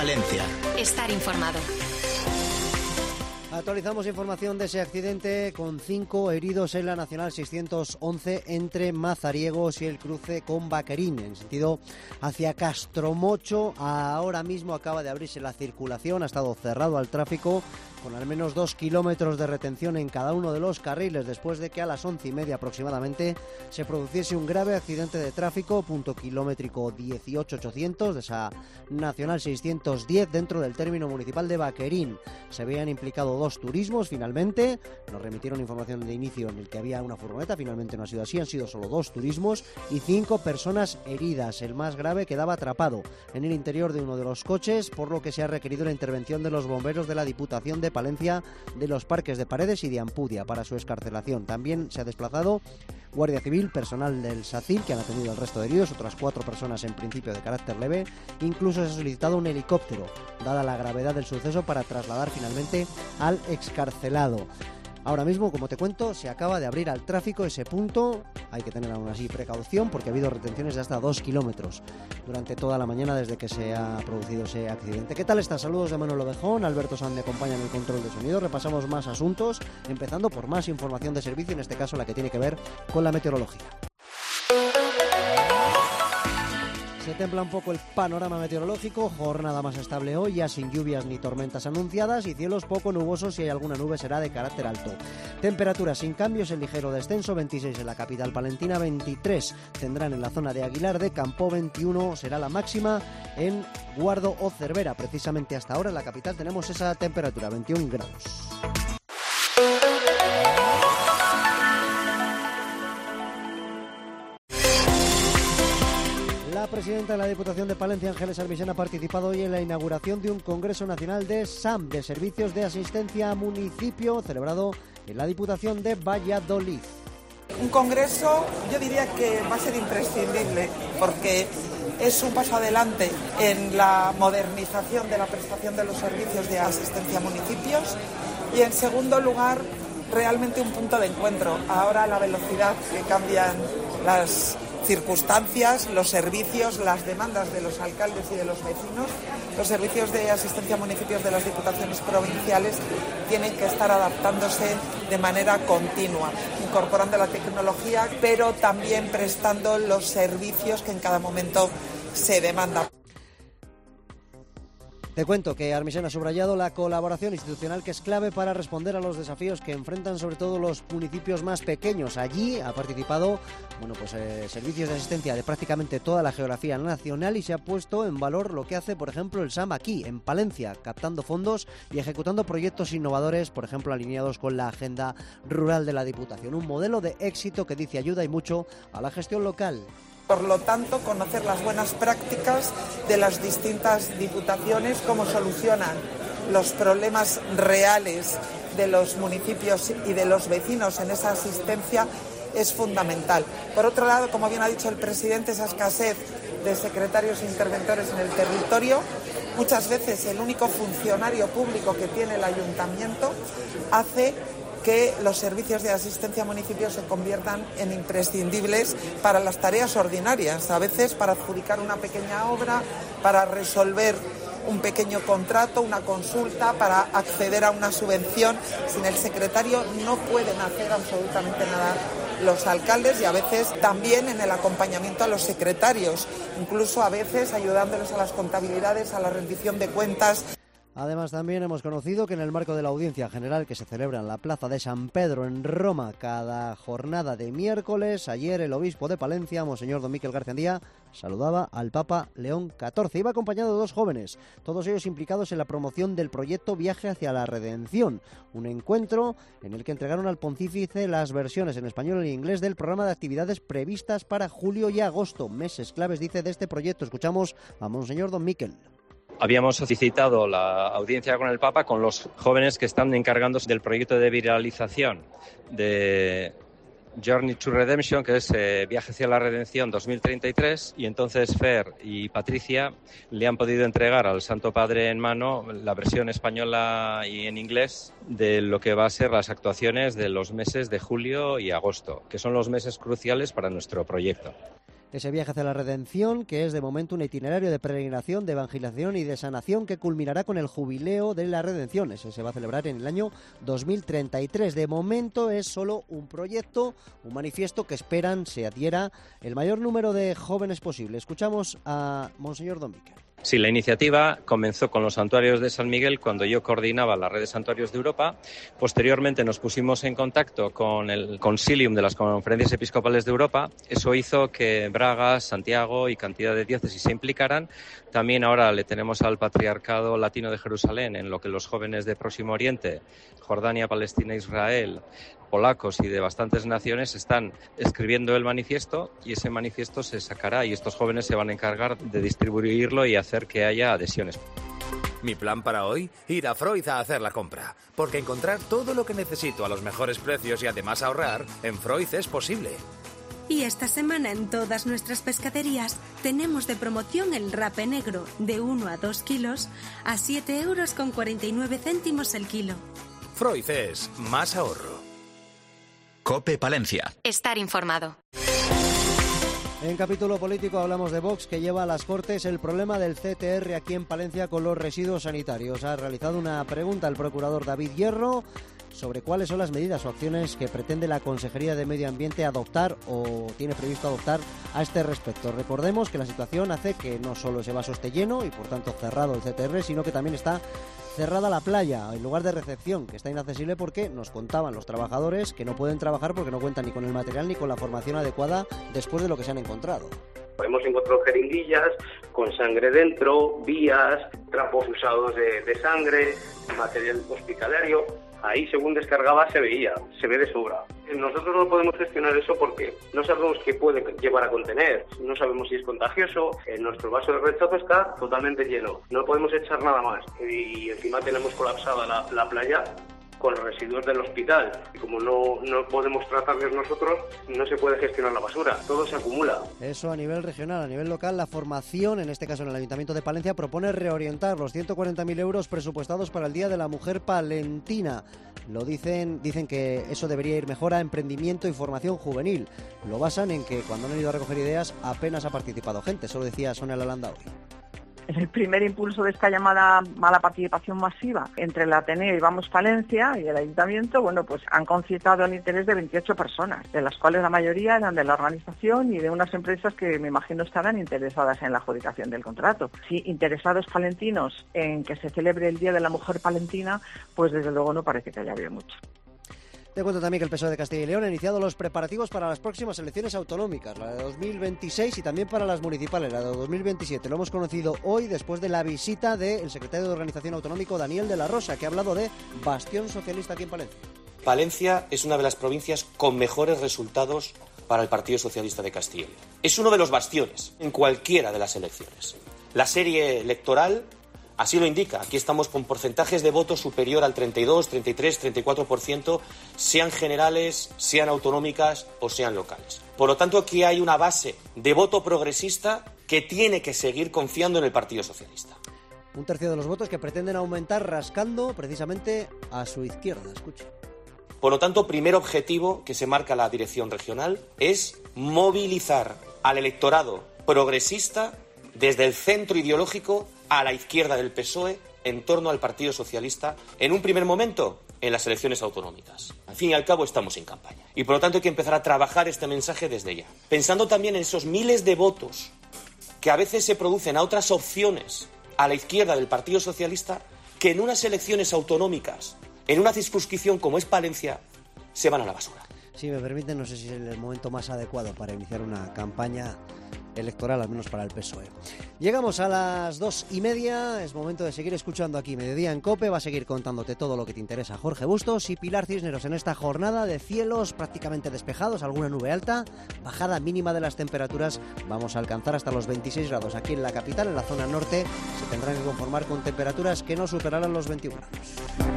Palencia. Estar informado. Actualizamos información de ese accidente con 5 heridos en la Nacional 611 entre Mazariegos y el cruce con Vaquerín, en sentido hacia Castromocho. Ahora mismo acaba de abrirse la circulación, ha estado cerrado al tráfico con al menos 2 kilómetros de retención en cada uno de los carriles después de que a las 11:30 aproximadamente se produciese un grave accidente de tráfico, punto kilométrico 18800 de esa Nacional 610 dentro del término municipal de Vaquerín. Se habían implicado 2 turismos finalmente, nos remitieron información de inicio en el que había una furgoneta, finalmente no ha sido así, han sido solo 2 turismos y 5 personas heridas. El más grave quedaba atrapado en el interior de uno de los coches, por lo que se ha requerido la intervención de los bomberos de la Diputación de Palencia, de los parques de Paredes y de Ampudia para su excarcelación. También se ha desplazado Guardia Civil, personal del SACIR, que han atendido al resto de heridos, otras 4 personas en principio de carácter leve. Incluso se ha solicitado un helicóptero, dada la gravedad del suceso, para trasladar finalmente al excarcelado. Ahora mismo, como te cuento, se acaba de abrir al tráfico ese punto. Hay que tener aún así precaución porque ha habido retenciones de hasta 2 kilómetros durante toda la mañana desde que se ha producido ese accidente. ¿Qué tal estás? Saludos de Manolo Bejón, Alberto Sanz me acompaña en el control de sonido. Repasamos más asuntos, empezando por más información de servicio, en este caso la que tiene que ver con la meteorología. Se templa un poco el panorama meteorológico, jornada más estable hoy, ya sin lluvias ni tormentas anunciadas y cielos poco nubosos, si hay alguna nube será de carácter alto. Temperaturas sin cambios, en ligero descenso, 26 en la capital palentina, 23 tendrán en la zona de Aguilar de Campo, 21 será la máxima en Guardo o Cervera. Precisamente hasta ahora en la capital tenemos esa temperatura, 21 grados. La presidenta de la Diputación de Palencia, Ángeles Armisen, ha participado hoy en la inauguración de un Congreso Nacional de SAM, de Servicios de Asistencia a Municipio, celebrado en la Diputación de Valladolid. Un congreso, yo diría que va a ser imprescindible, porque es un paso adelante en la modernización de la prestación de los servicios de asistencia a municipios y, en segundo lugar, realmente un punto de encuentro. Ahora, a la velocidad que cambian las circunstancias, los servicios, las demandas de los alcaldes y de los vecinos, los servicios de asistencia a municipios de las diputaciones provinciales tienen que estar adaptándose de manera continua, incorporando la tecnología, pero también prestando los servicios que en cada momento se demandan. Te cuento que Armisen ha subrayado la colaboración institucional, que es clave para responder a los desafíos que enfrentan sobre todo los municipios más pequeños. Allí ha participado servicios de asistencia de prácticamente toda la geografía nacional y se ha puesto en valor lo que hace, por ejemplo, el SAM aquí, en Palencia, captando fondos y ejecutando proyectos innovadores, por ejemplo, alineados con la agenda rural de la Diputación. Un modelo de éxito que dice ayuda y mucho a la gestión local. Por lo tanto, conocer las buenas prácticas de las distintas diputaciones, cómo solucionan los problemas reales de los municipios y de los vecinos en esa asistencia, es fundamental. Por otro lado, como bien ha dicho el presidente, esa escasez de secretarios e interventores en el territorio, muchas veces el único funcionario público que tiene el ayuntamiento, hace que los servicios de asistencia a municipios se conviertan en imprescindibles para las tareas ordinarias, a veces para adjudicar una pequeña obra, para resolver un pequeño contrato, una consulta, para acceder a una subvención. Sin el secretario no pueden hacer absolutamente nada los alcaldes, y a veces también en el acompañamiento a los secretarios, incluso a veces ayudándoles a las contabilidades, a la rendición de cuentas. Además, también hemos conocido que en el marco de la audiencia general que se celebra en la Plaza de San Pedro en Roma cada jornada de miércoles, ayer el obispo de Palencia, Monseñor Don Miquel García, saludaba al Papa León XIV. Iba acompañado de 2 jóvenes, todos ellos implicados en la promoción del proyecto Viaje hacia la Redención, un encuentro en el que entregaron al pontífice las versiones en español y en inglés del programa de actividades previstas para julio y agosto, meses claves, dice, de este proyecto. Escuchamos a Monseñor Don Miquel. Habíamos solicitado la audiencia con el Papa con los jóvenes que están encargándose del proyecto de viralización de Journey to Redemption, que es Viaje hacia la Redención 2033, y entonces Fer y Patricia le han podido entregar al Santo Padre en mano la versión española y en inglés de lo que va a ser las actuaciones de los meses de julio y agosto, que son los meses cruciales para nuestro proyecto. Ese viaje hacia la redención, que es de momento un itinerario de peregrinación, de evangelización y de sanación que culminará con el jubileo de la redención. Ese se va a celebrar en el año 2033. De momento es solo un proyecto, un manifiesto que esperan se adhiera el mayor número de jóvenes posible. Escuchamos a Monseñor Don Miquel. Sí, la iniciativa comenzó con los santuarios de San Miguel cuando yo coordinaba la red de santuarios de Europa. Posteriormente nos pusimos en contacto con el Concilium de las Conferencias Episcopales de Europa. Eso hizo que Braga, Santiago y cantidad de diócesis se implicaran. También ahora le tenemos al Patriarcado Latino de Jerusalén, en lo que los jóvenes de Próximo Oriente, Jordania, Palestina, Israel, polacos y de bastantes naciones están escribiendo el manifiesto, y ese manifiesto se sacará y estos jóvenes se van a encargar de distribuirlo y hacer que haya adhesiones. Mi plan para hoy, ir a Freud a hacer la compra, porque encontrar todo lo que necesito a los mejores precios y además ahorrar, en Freud es posible. Y esta semana en todas nuestras pescaderías tenemos de promoción el rape negro de 1 a 2 kilos a 7,49 € el kilo. Freud es más ahorro. COPE Palencia. Estar informado. En capítulo político hablamos de Vox, que lleva a las Cortes el problema del CTR aquí en Palencia con los residuos sanitarios. Ha realizado una pregunta al procurador David Hierro sobre cuáles son las medidas o acciones que pretende la Consejería de Medio Ambiente adoptar o tiene previsto adoptar a este respecto. Recordemos que la situación hace que no solo ese vaso esté lleno y por tanto cerrado el CTR, sino que también está cerrada la playa, el lugar de recepción, que está inaccesible porque nos contaban los trabajadores que no pueden trabajar porque no cuentan ni con el material ni con la formación adecuada después de lo que se han encontrado. Hemos encontrado jeringuillas con sangre dentro, vías, trapos usados de sangre, material hospitalario. Ahí, según descargaba, se ve de sobra. Nosotros no podemos gestionar eso porque no sabemos qué puede llevar a contener. No sabemos si es contagioso. Nuestro vaso de rechazo está totalmente lleno. No podemos echar nada más. Y encima tenemos colapsada la playa con los residuos del hospital. Y como no podemos tratarlos nosotros, no se puede gestionar la basura. Todo se acumula. Eso a nivel regional. A nivel local, la formación, en este caso en el Ayuntamiento de Palencia, propone reorientar los 140.000 euros presupuestados para el Día de la Mujer Palentina. Lo dicen que eso debería ir mejor a emprendimiento y formación juvenil. Lo basan en que cuando han ido a recoger ideas apenas ha participado gente. Eso lo decía Sonia Lalanda hoy. Es el primer impulso de esta llamada mala participación masiva entre el Ateneo y Vamos Palencia y el Ayuntamiento. Bueno, pues han concitado el interés de 28 personas, de las cuales la mayoría eran de la organización y de unas empresas que me imagino estarán interesadas en la adjudicación del contrato. Sí, interesados palentinos en que se celebre el Día de la Mujer Palentina, pues desde luego no parece que haya habido mucho. Te cuento también que el PSOE de Castilla y León ha iniciado los preparativos para las próximas elecciones autonómicas, la de 2026 y también para las municipales, la de 2027. Lo hemos conocido hoy después de la visita del secretario de Organización Autonómico, Daniel de la Rosa, que ha hablado de bastión socialista aquí en Palencia. Palencia es una de las provincias con mejores resultados para el Partido Socialista de Castilla y León. Es uno de los bastiones en cualquiera de las elecciones. La serie electoral así lo indica. Aquí estamos con porcentajes de voto superior al 32, 33, 34%, sean generales, sean autonómicas o sean locales. Por lo tanto, aquí hay una base de voto progresista que tiene que seguir confiando en el Partido Socialista. Un tercio de los votos que pretenden aumentar rascando precisamente a su izquierda. Escuche. Por lo tanto, primer objetivo que se marca la dirección regional es movilizar al electorado progresista desde el centro ideológico a la izquierda del PSOE en torno al Partido Socialista, en un primer momento, en las elecciones autonómicas. Al fin y al cabo, estamos en campaña. Y por lo tanto hay que empezar a trabajar este mensaje desde ya. Pensando también en esos miles de votos que a veces se producen a otras opciones a la izquierda del Partido Socialista, que en unas elecciones autonómicas, en una circunscripción como es Palencia, se van a la basura. Si me permiten, no sé si es el momento más adecuado para iniciar una campaña electoral, al menos para el PSOE. Llegamos a las 2:30, es momento de seguir escuchando aquí Mediodía en COPE, va a seguir contándote todo lo que te interesa Jorge Bustos y Pilar Cisneros en esta jornada de cielos prácticamente despejados, alguna nube alta, bajada mínima de las temperaturas, vamos a alcanzar hasta los 26 grados aquí en la capital, en la zona norte se tendrán que conformar con temperaturas que no superarán los 21 grados.